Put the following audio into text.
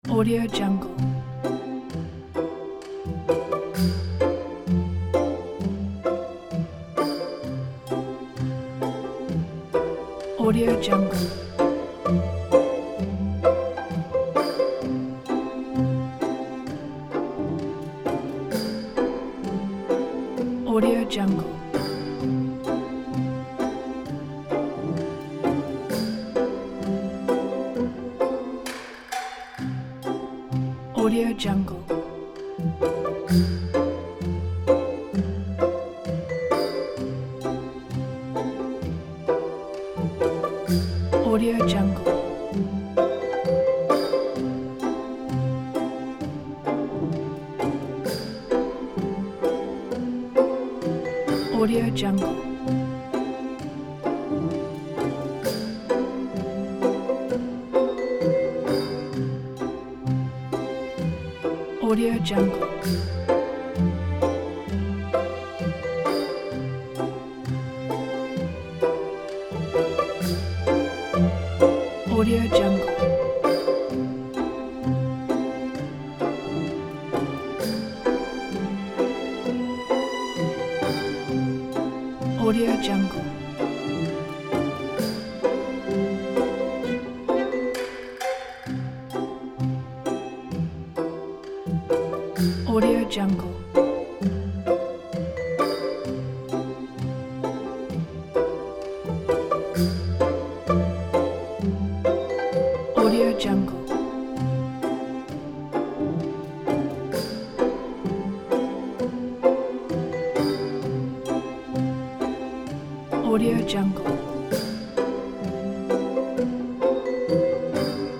Audio Jungle. Audio Jungle. Audio Jungle. Audio Jungle. Audio Jungle. Audio Jungle. Audio Jungle. Audio Jungle. Audio Jungle. Audio Jungle. Audio Jungle. Audio Jungle.